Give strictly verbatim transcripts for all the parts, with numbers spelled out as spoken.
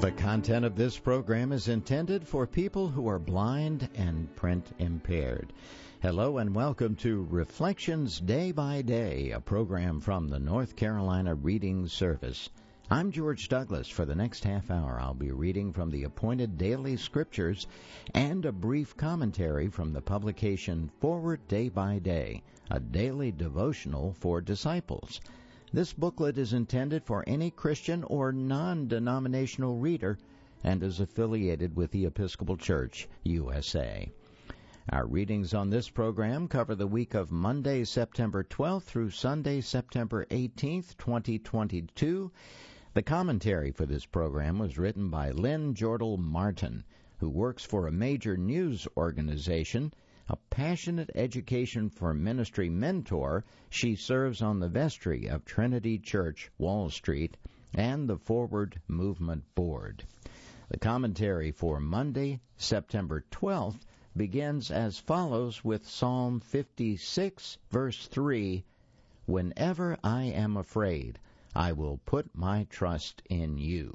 The content of this program is intended for people who are blind and print impaired. Hello and welcome to Reflections Day by Day, a program from the North Carolina Reading Service. I'm George Douglas. For the next half hour, I'll be reading from the appointed daily scriptures and a brief commentary from the publication Forward Day by Day, a daily devotional for disciples. This booklet is intended for any Christian or non-denominational reader and is affiliated with the Episcopal Church, U S A. Our readings on this program cover the week of Monday, September twelfth through Sunday, September eighteenth, twenty twenty-two. The commentary for this program was written by Lynn Jordal Martin, who works for a major news organization. A passionate education for ministry mentor, she serves on the vestry of Trinity Church, Wall Street, and the Forward Movement Board. The commentary for Monday, September twelfth, begins as follows with Psalm fifty-six, verse three, "Whenever I am afraid, I will put my trust in you."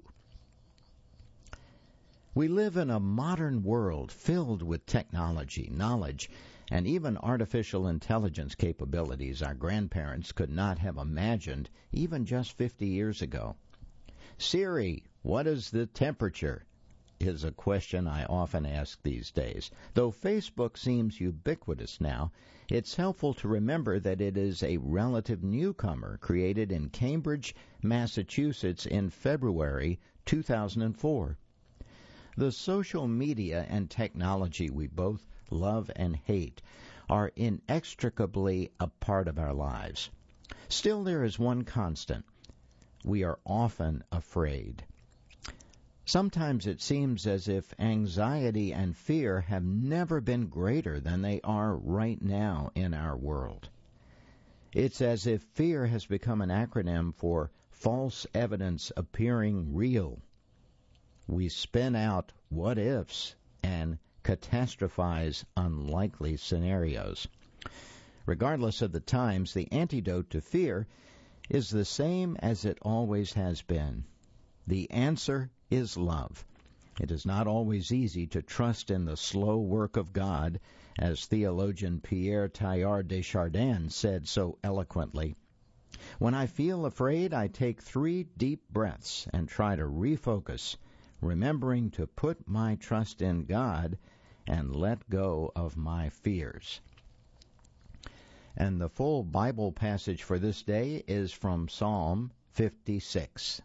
We live in a modern world filled with technology, knowledge, and even artificial intelligence capabilities our grandparents could not have imagined even just fifty years ago. Siri, what is the temperature? Is a question I often ask these days. Though Facebook seems ubiquitous now, it's helpful to remember that it is a relative newcomer created in Cambridge, Massachusetts in February two thousand four. The social media and technology we both love and hate are inextricably a part of our lives. Still, there is one constant. We are often afraid. Sometimes it seems as if anxiety and fear have never been greater than they are right now in our world. It's as if fear has become an acronym for false evidence appearing real. We spin out what-ifs and catastrophize unlikely scenarios. Regardless of the times, the antidote to fear is the same as it always has been. The answer is love. It is not always easy to trust in the slow work of God, as theologian Pierre Teilhard de Chardin said so eloquently. When I feel afraid, I take three deep breaths and try to refocus, remembering to put my trust in God and let go of my fears. And the full Bible passage for this day is from Psalm fifty-six.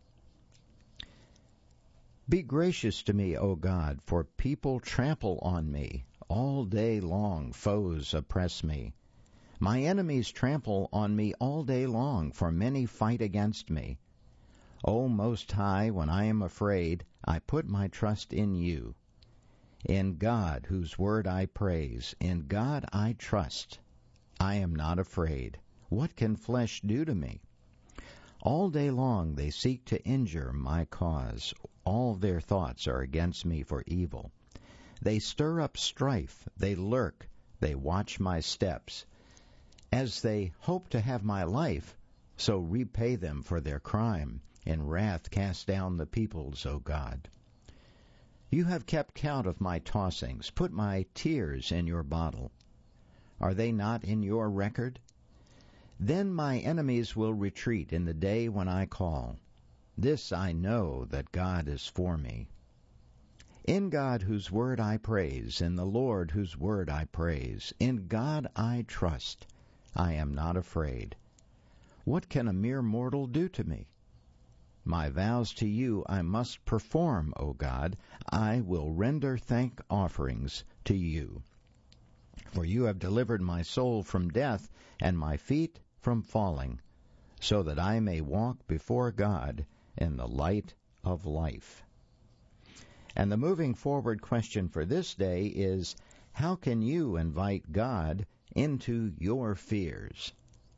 Be gracious to me, O God, for people trample on me. All day long foes oppress me. My enemies trample on me all day long, for many fight against me. O Most High, when I am afraid, I put my trust in you. In God, whose word I praise, in God I trust. I am not afraid. What can flesh do to me? All day long they seek to injure my cause. All their thoughts are against me for evil. They stir up strife, they lurk, they watch my steps. As they hope to have my life, so repay them for their crime. In wrath cast down the peoples, O God. You have kept count of my tossings. Put my tears in your bottle. Are they not in your record? Then my enemies will retreat in the day when I call. This I know, that God is for me. In God whose word I praise, in the Lord whose word I praise, in God I trust. I am not afraid. What can a mere mortal do to me? My vows to you I must perform, O God. I will render thank offerings to you. For you have delivered my soul from death and my feet from falling, so that I may walk before God in the light of life. And the moving forward question for this day is, how can you invite God into your fears?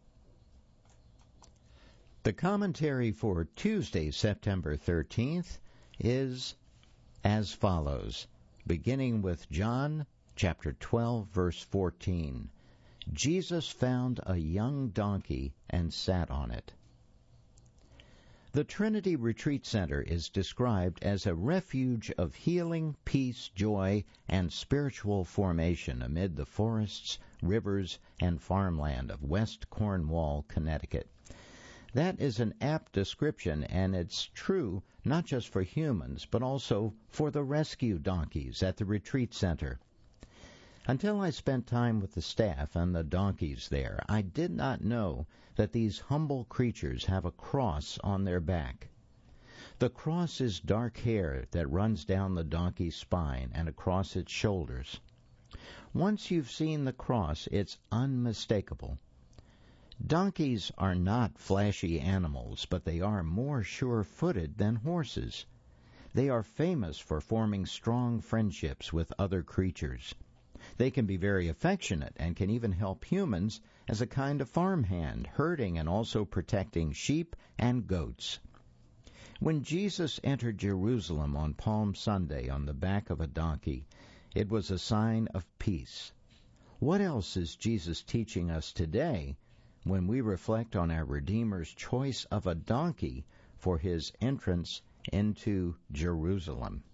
The commentary for Tuesday, September thirteenth, is as follows, beginning with John chapter twelve, verse fourteen. Jesus found a young donkey and sat on it. The Trinity Retreat Center is described as a refuge of healing, peace, joy, and spiritual formation amid the forests, rivers, and farmland of West Cornwall, Connecticut. That is an apt description, and it's true not just for humans, but also for the rescue donkeys at the retreat center. Until I spent time with the staff and the donkeys there, I did not know that these humble creatures have a cross on their back. The cross is dark hair that runs down the donkey's spine and across its shoulders. Once you've seen the cross, it's unmistakable. Donkeys are not flashy animals, but they are more sure-footed than horses. They are famous for forming strong friendships with other creatures. They can be very affectionate and can even help humans as a kind of farmhand, herding and also protecting sheep and goats. When Jesus entered Jerusalem on Palm Sunday on the back of a donkey, it was a sign of peace. What else is Jesus teaching us today when we reflect on our Redeemer's choice of a donkey for his entrance into Jerusalem?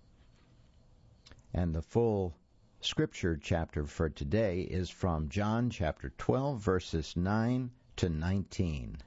And the full Scripture chapter for today is from John chapter twelve, verses nine to nineteen.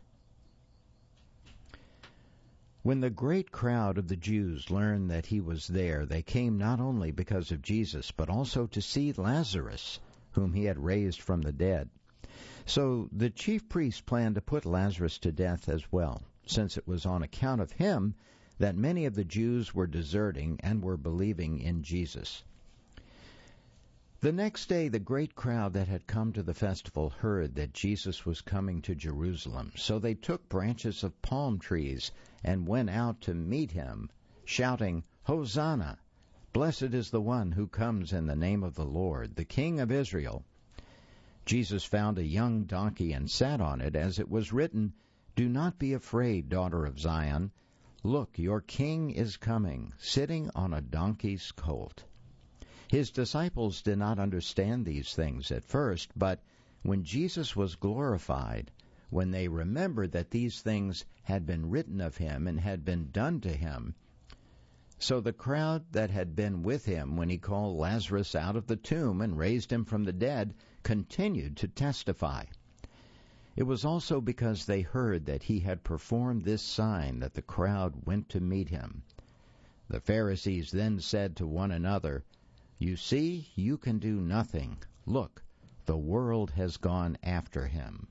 When the great crowd of the Jews learned that he was there, they came not only because of Jesus, but also to see Lazarus, whom he had raised from the dead. So the chief priests planned to put Lazarus to death as well, since it was on account of him that many of the Jews were deserting and were believing in Jesus. The next day, the great crowd that had come to the festival heard that Jesus was coming to Jerusalem. So they took branches of palm trees and went out to meet him, shouting, "Hosanna! Blessed is the one who comes in the name of the Lord, the King of Israel." Jesus found a young donkey and sat on it, as it was written, "Do not be afraid, daughter of Zion. Look, your king is coming, sitting on a donkey's colt." His disciples did not understand these things at first, but when Jesus was glorified, when they remembered that these things had been written of him and had been done to him, so the crowd that had been with him when he called Lazarus out of the tomb and raised him from the dead continued to testify. It was also because they heard that he had performed this sign that the crowd went to meet him. The Pharisees then said to one another, "You see, you can do nothing. Look, the world has gone after him."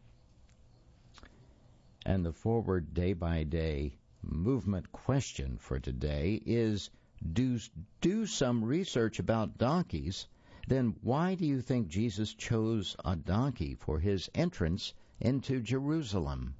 And the forward day-by-day movement question for today is, do, do some research about donkeys. Then why do you think Jesus chose a donkey for his entrance into Jerusalem?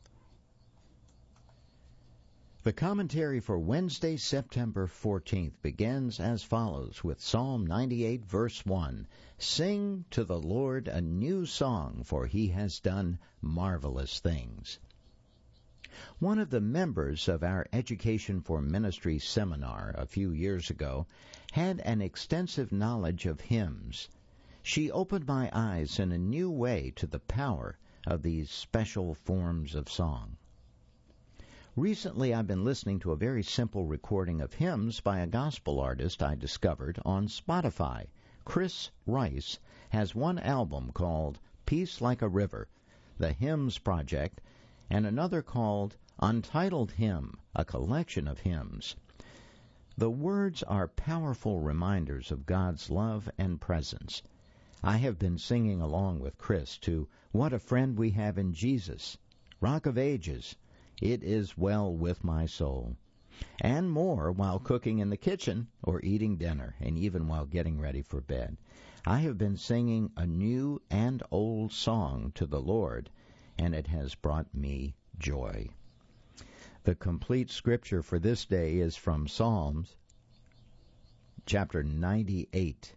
The commentary for Wednesday, September fourteenth begins as follows with Psalm ninety-eight, verse one. "Sing to the Lord a new song, for he has done marvelous things." One of the members of our Education for Ministry seminar a few years ago had an extensive knowledge of hymns. She opened my eyes in a new way to the power of these special forms of song. Recently, I've been listening to a very simple recording of hymns by a gospel artist I discovered on Spotify. Chris Rice has one album called Peace Like a River, the Hymns Project, and another called Untitled Hymn, a collection of hymns. The words are powerful reminders of God's love and presence. I have been singing along with Chris to What a Friend We Have in Jesus, Rock of Ages, It Is Well With My Soul, and more while cooking in the kitchen or eating dinner, and even while getting ready for bed. I have been singing a new and old song to the Lord, and it has brought me joy. The complete scripture for this day is from Psalms chapter ninety-eight.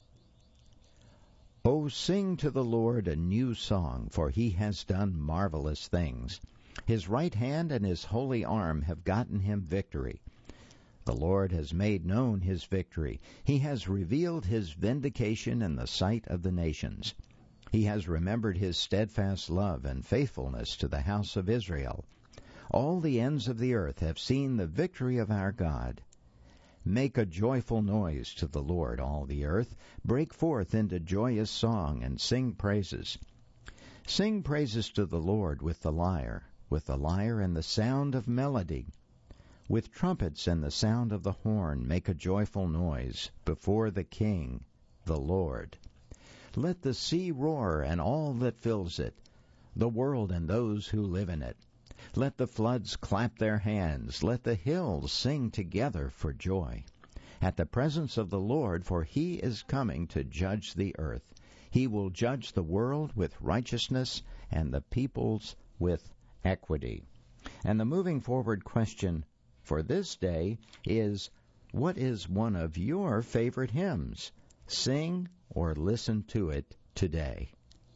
"Oh, sing to the Lord a new song, for he has done marvelous things. His right hand and his holy arm have gotten him victory. The Lord has made known his victory. He has revealed his vindication in the sight of the nations. He has remembered his steadfast love and faithfulness to the house of Israel. All the ends of the earth have seen the victory of our God. Make a joyful noise to the Lord, all the earth. Break forth into joyous song and sing praises. Sing praises to the Lord with the lyre, with the lyre and the sound of melody. With trumpets and the sound of the horn, make a joyful noise before the King, the Lord. Let the sea roar and all that fills it, the world and those who live in it. Let the floods clap their hands. Let the hills sing together for joy at the presence of the Lord, for he is coming to judge the earth. He will judge the world with righteousness and the peoples with equity. And the moving forward question for this day is, what is one of your favorite hymns? Sing or listen to it today.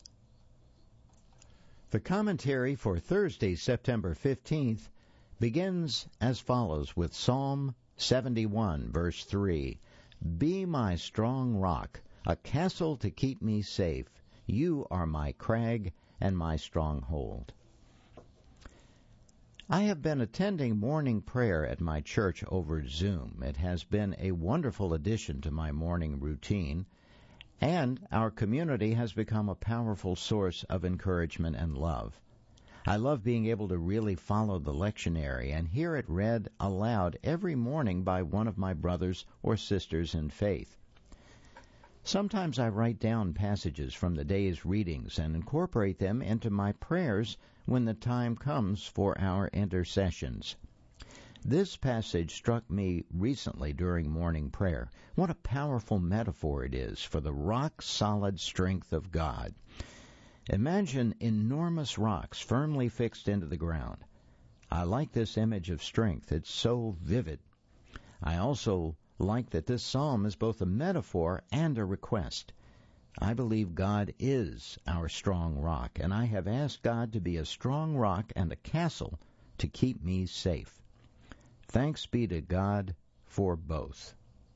The commentary for Thursday, September fifteenth, begins as follows with Psalm seventy-one, verse three. Be my strong rock, a castle to keep me safe. You are my crag and my stronghold. I have been attending morning prayer at my church over Zoom. It has been a wonderful addition to my morning routine, and our community has become a powerful source of encouragement and love. I love being able to really follow the lectionary and hear it read aloud every morning by one of my brothers or sisters in faith. Sometimes I write down passages from the day's readings and incorporate them into my prayers when the time comes for our intercessions. This passage struck me recently during morning prayer. What a powerful metaphor it is for the rock-solid strength of God. Imagine enormous rocks firmly fixed into the ground. I like this image of strength. It's so vivid. I also like that this psalm is both a metaphor and a request. I believe God is our strong rock, and I have asked God to be a strong rock and a castle to keep me safe. Thanks be to God for both.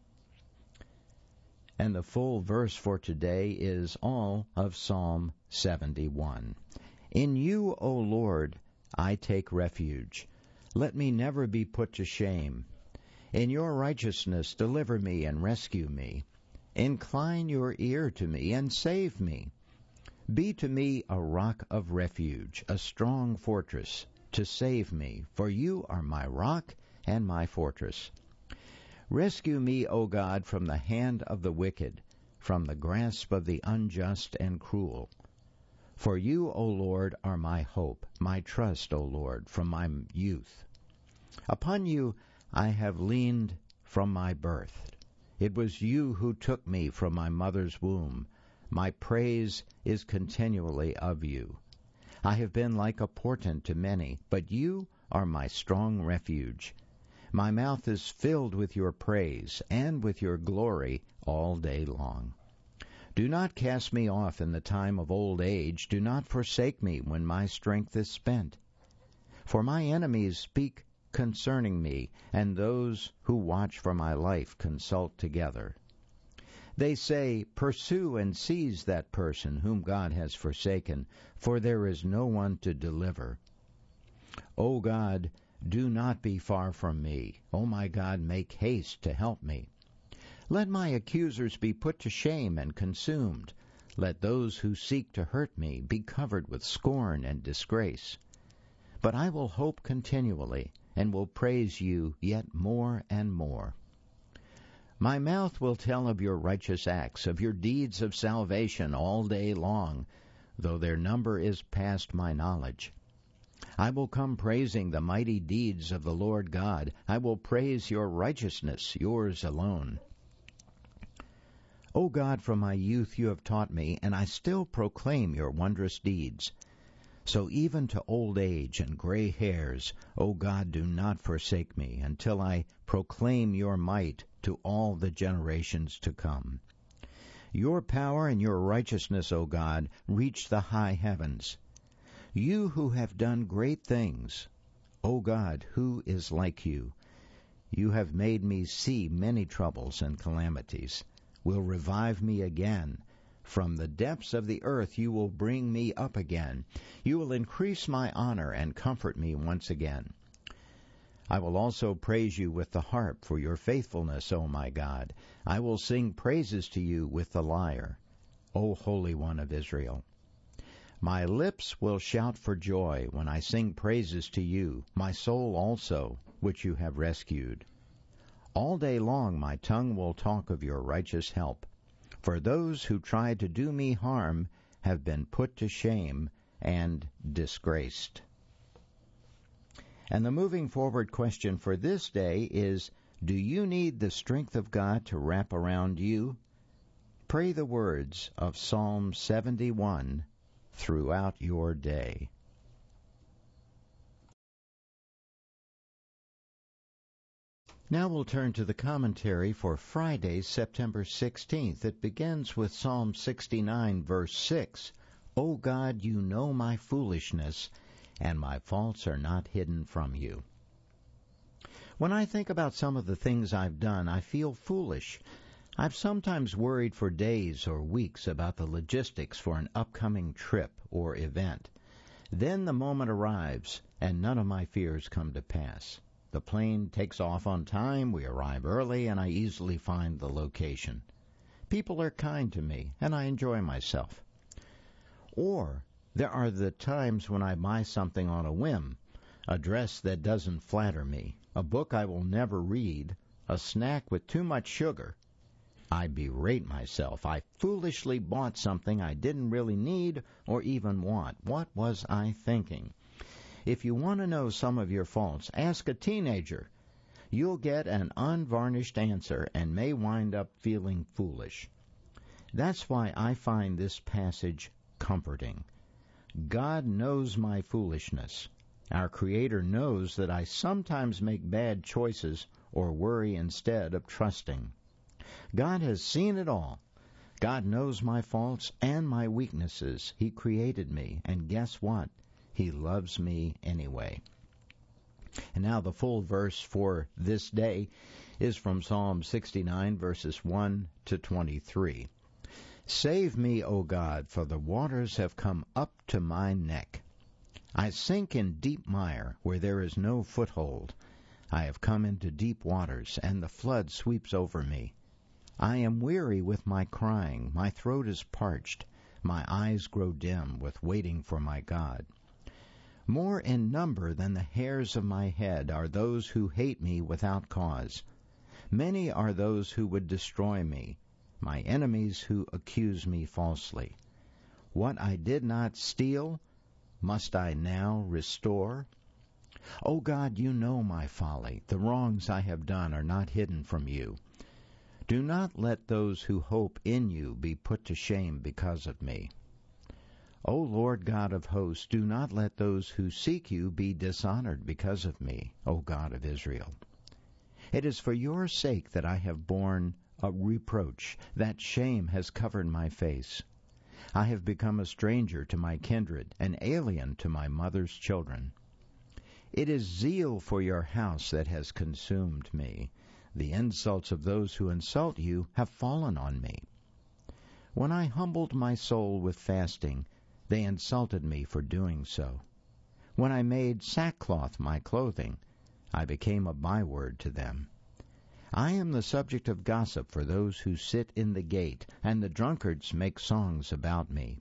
And the full verse for today is all of Psalm seventy-one. In you, O Lord, I take refuge. Let me never be put to shame. In your righteousness deliver me and rescue me. Incline your ear to me and save me. Be to me a rock of refuge, a strong fortress to save me, for you are my rock and my fortress. Rescue me, O God, from the hand of the wicked, from the grasp of the unjust and cruel. For you, O Lord, are my hope, my trust, O Lord, from my youth. Upon you I have leaned from my birth. It was you who took me from my mother's womb. My praise is continually of you. I have been like a portent to many, but you are my strong refuge. My mouth is filled with your praise and with your glory all day long. Do not cast me off in the time of old age. Do not forsake me when my strength is spent. For my enemies speak concerning me, and those who watch for my life consult together. They say, pursue and seize that person whom God has forsaken, for there is no one to deliver. O God, do not be far from me. O my God, make haste to help me. Let my accusers be put to shame and consumed. Let those who seek to hurt me be covered with scorn and disgrace. But I will hope continually, and will praise you yet more and more. My mouth will tell of your righteous acts, of your deeds of salvation all day long, though their number is past my knowledge. I will come praising the mighty deeds of the Lord God. I will praise your righteousness, yours alone. O God, from my youth you have taught me, and I still proclaim your wondrous deeds. So even to old age and gray hairs, O God, do not forsake me, until I proclaim your might to all the generations to come. Your power and your righteousness, O God, reach the high heavens. You who have done great things, O God, who is like you? You have made me see many troubles and calamities, will revive me again, From the depths of the earth you will bring me up again. You will increase my honor and comfort me once again. I will also praise you with the harp for your faithfulness, O my God. I will sing praises to you with the lyre, O Holy One of Israel. My lips will shout for joy when I sing praises to you, my soul also, which you have rescued. All day long my tongue will talk of your righteous help, for those who tried to do me harm have been put to shame and disgraced. And the moving forward question for this day is, do you need the strength of God to wrap around you? Pray the words of Psalm seventy-one throughout your day. Now we'll turn to the commentary for Friday, September sixteenth. It begins with Psalm sixty-nine, verse six. O God, you know my foolishness, and my faults are not hidden from you. When I think about some of the things I've done, I feel foolish. I've sometimes worried for days or weeks about the logistics for an upcoming trip or event. Then the moment arrives, and none of my fears come to pass. The plane takes off on time, we arrive early, and I easily find the location. People are kind to me, and I enjoy myself. Or there are the times when I buy something on a whim, a dress that doesn't flatter me, a book I will never read, a snack with too much sugar. I berate myself. I foolishly bought something I didn't really need or even want. What was I thinking? If you want to know some of your faults, ask a teenager. You'll get an unvarnished answer and may wind up feeling foolish. That's why I find this passage comforting. God knows my foolishness. Our Creator knows that I sometimes make bad choices or worry instead of trusting. God has seen it all. God knows my faults and my weaknesses. He created me, and guess what? He loves me anyway. And now the full verse for this day is from Psalm sixty-nine, verses one to twenty-three. Save me, O God, for the waters have come up to my neck. I sink in deep mire where there is no foothold. I have come into deep waters, and the flood sweeps over me. I am weary with my crying. My throat is parched. My eyes grow dim with waiting for my God. More in number than the hairs of my head are those who hate me without cause. Many are those who would destroy me, my enemies who accuse me falsely. What I did not steal, must I now restore? O God, you know my folly. The wrongs I have done are not hidden from you. Do not let those who hope in you be put to shame because of me. O Lord God of hosts, do not let those who seek you be dishonored because of me, O God of Israel. It is for your sake that I have borne a reproach, that shame has covered my face. I have become a stranger to my kindred, an alien to my mother's children. It is zeal for your house that has consumed me. The insults of those who insult you have fallen on me. When I humbled my soul with fasting, they insulted me for doing so. When I made sackcloth my clothing, I became a byword to them. I am the subject of gossip for those who sit in the gate, and the drunkards make songs about me.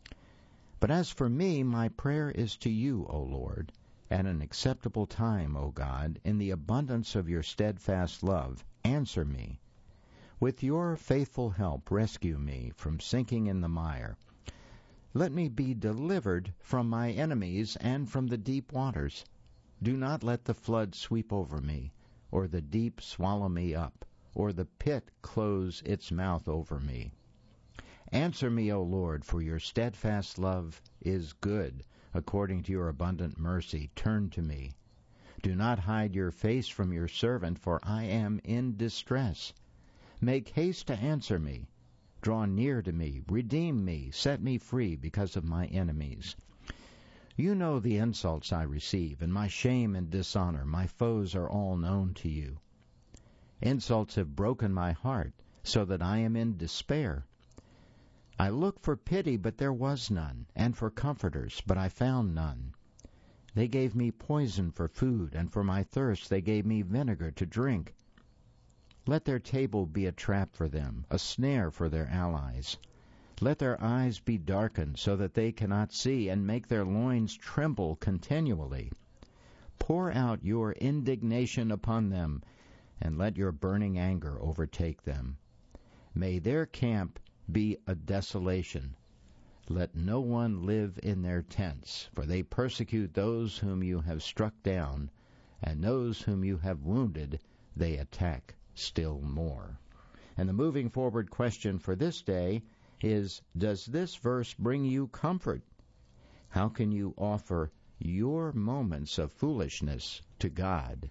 But as for me, my prayer is to you, O Lord, at an acceptable time, O God, in the abundance of your steadfast love, answer me. With your faithful help, rescue me from sinking in the mire. Let me be delivered from my enemies and from the deep waters. Do not let the flood sweep over me, or the deep swallow me up, or the pit close its mouth over me. Answer me, O Lord, for your steadfast love is good. According to your abundant mercy, turn to me. Do not hide your face from your servant, for I am in distress. Make haste to answer me. Draw near to me, redeem me, set me free because of my enemies. You know the insults I receive, and my shame and dishonor. My foes are all known to you. Insults have broken my heart, so that I am in despair. I looked for pity, but there was none, and for comforters, but I found none. They gave me poison for food, and for my thirst they gave me vinegar to drink. Let their table be a trap for them, a snare for their allies. Let their eyes be darkened so that they cannot see, and make their loins tremble continually. Pour out your indignation upon them, and let your burning anger overtake them. May their camp be a desolation. Let no one live in their tents, for they persecute those whom you have struck down, and those whom you have wounded they attack still more. And the moving forward question for this day is, does this verse bring you comfort? How can you offer your moments of foolishness to God?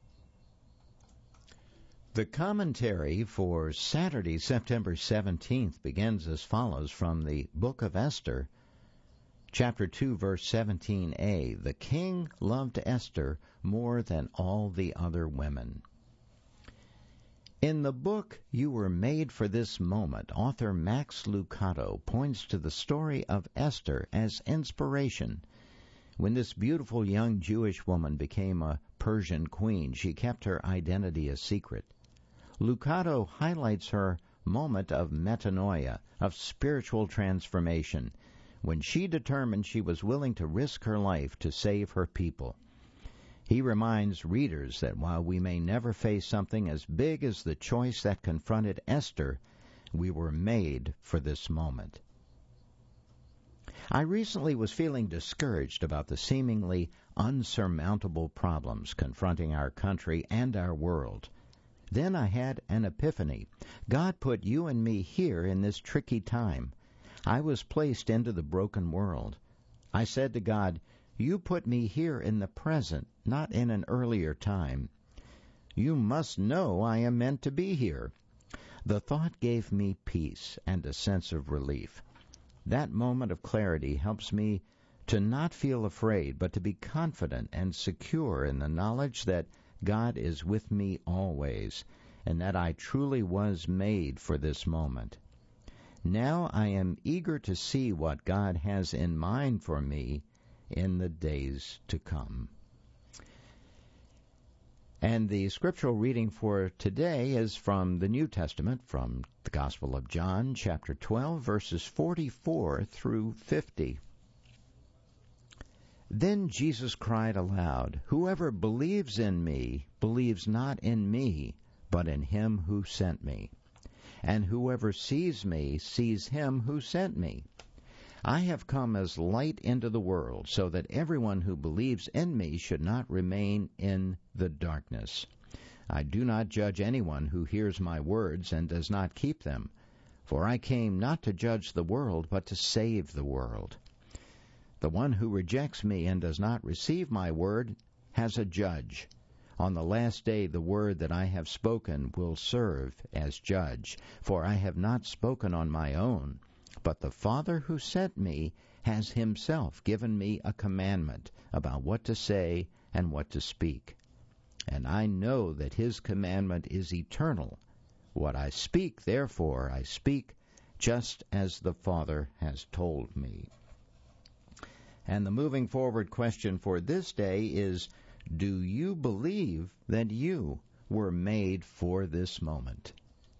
The commentary for Saturday, September seventeenth, begins as follows from the book of Esther, chapter two, verse seventeen a. The king loved Esther more than all the other women. In the book You Were Made for This Moment, author Max Lucado points to the story of Esther as inspiration. When this beautiful young Jewish woman became a Persian queen, she kept her identity a secret. Lucado highlights her moment of metanoia, of spiritual transformation, when she determined she was willing to risk her life to save her people. He reminds readers that while we may never face something as big as the choice that confronted Esther, we were made for this moment. I recently was feeling discouraged about the seemingly unsurmountable problems confronting our country and our world. Then I had an epiphany. God put you and me here in this tricky time. I was placed into the broken world. I said to God, you put me here in the present, not in an earlier time. You must know I am meant to be here. The thought gave me peace and a sense of relief. That moment of clarity helps me to not feel afraid, but to be confident and secure in the knowledge that God is with me always, and that I truly was made for this moment. Now I am eager to see what God has in mind for me in the days to come. And the scriptural reading for today is from the New Testament, from the Gospel of John, chapter twelve, verses forty-four through fifty. Then Jesus cried aloud, whoever believes in me believes not in me, but in him who sent me. And whoever sees me sees him who sent me. I have come as light into the world, so that everyone who believes in me should not remain in the darkness. I do not judge anyone who hears my words and does not keep them, for I came not to judge the world, but to save the world. The one who rejects me and does not receive my word has a judge. On the last day the word that I have spoken will serve as judge, for I have not spoken on my own, but the Father who sent me has himself given me a commandment about what to say and what to speak. And I know that his commandment is eternal. What I speak, therefore, I speak just as the Father has told me. And the moving forward question for this day is, do you believe that you were made for this moment?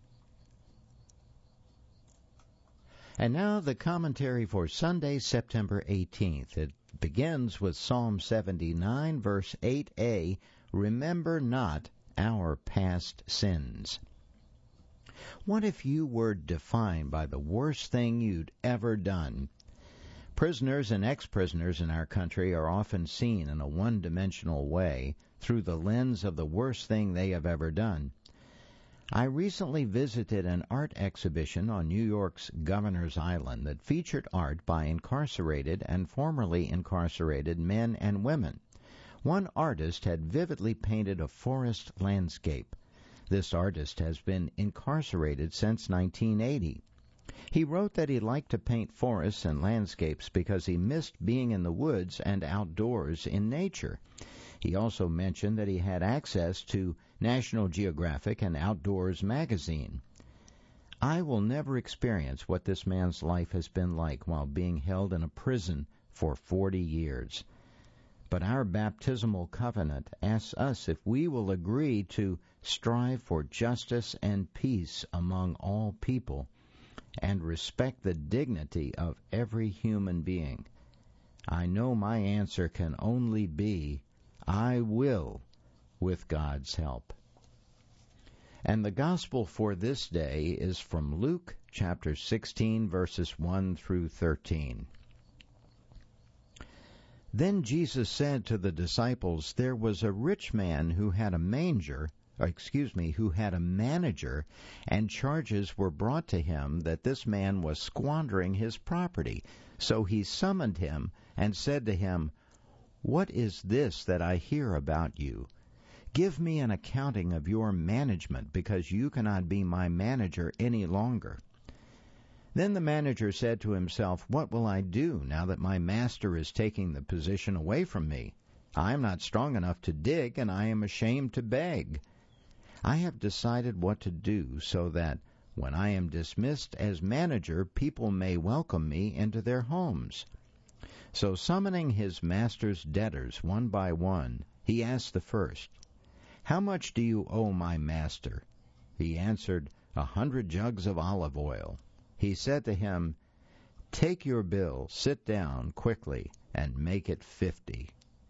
And now the commentary for Sunday, September eighteenth. It begins with Psalm seventy-nine, verse eight a, remember not our past sins. What if you were defined by the worst thing you'd ever done? Prisoners and ex-prisoners in our country are often seen in a one-dimensional way through the lens of the worst thing they have ever done. I recently visited an art exhibition on New York's Governor's Island that featured art by incarcerated and formerly incarcerated men and women. One artist had vividly painted a forest landscape. This artist has been incarcerated since nineteen eighty. He wrote that he liked to paint forests and landscapes because he missed being in the woods and outdoors in nature. He also mentioned that he had access to National Geographic and Outdoors magazine. I will never experience what this man's life has been like while being held in a prison for forty years. But our baptismal covenant asks us if we will agree to strive for justice and peace among all people and respect the dignity of every human being. I know my answer can only be, I will, with God's help. And the gospel for this day is from Luke chapter sixteen, verses one through thirteen. Then Jesus said to the disciples, there was a rich man who had a manger, or excuse me, who had a manager, and charges were brought to him that this man was squandering his property. So he summoned him and said to him, What is this that I hear about you? Give me an accounting of your management, because you cannot be my manager any longer. Then the manager said to himself, What will I do now that my master is taking the position away from me? I am not strong enough to dig, and I am ashamed to beg. I have decided what to do so that when I am dismissed as manager, people may welcome me into their homes. So summoning his master's debtors one by one, he asked the first, How much do you owe my master? He answered, A hundred jugs of olive oil. He said to him, Take your bill, sit down quickly, and make it fifty.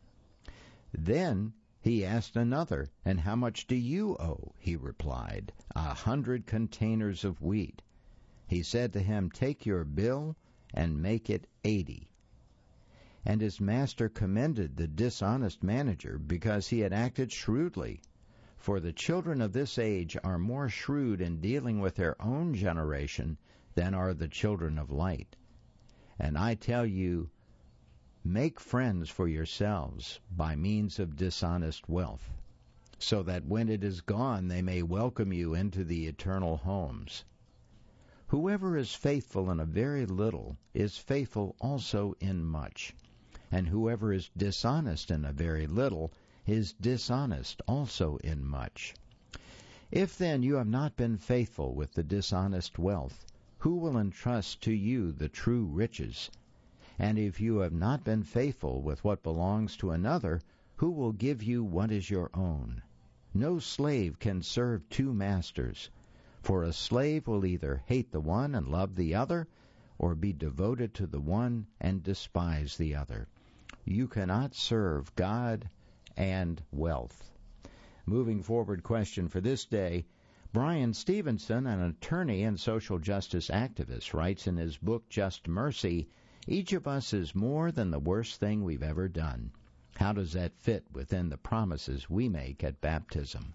Then he asked another, And how much do you owe? He replied, A hundred containers of wheat. He said to him, Take your bill and make it eighty. And his master commended the dishonest manager because he had acted shrewdly. For the children of this age are more shrewd in dealing with their own generation than are the children of light. And I tell you, make friends for yourselves by means of dishonest wealth, so that when it is gone they may welcome you into the eternal homes. Whoever is faithful in a very little is faithful also in much, and whoever is dishonest in a very little is dishonest also in much. If then you have not been faithful with the dishonest wealth, who will entrust to you the true riches? And if you have not been faithful with what belongs to another, who will give you what is your own? No slave can serve two masters, for a slave will either hate the one and love the other, or be devoted to the one and despise the other. You cannot serve God and wealth. Moving forward question for this day, Brian Stevenson, an attorney and social justice activist, writes in his book Just Mercy, Each of us is more than the worst thing we've ever done. How does that fit within the promises we make at baptism?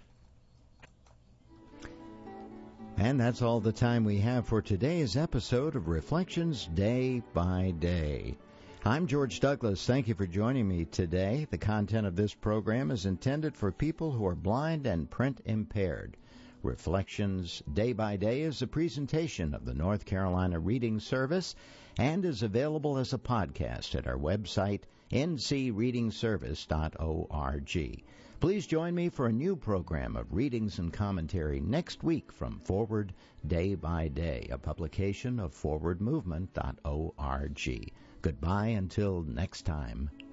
And that's all the time we have for today's episode of Reflections Day by Day. I'm George Douglas. Thank you for joining me today. The content of this program is intended for people who are blind and print impaired. Reflections Day by Day is a presentation of the North Carolina Reading Service and is available as a podcast at our website, n c reading service dot org. Please join me for a new program of readings and commentary next week from Forward Day by Day, a publication of forward movement dot org. Goodbye until next time.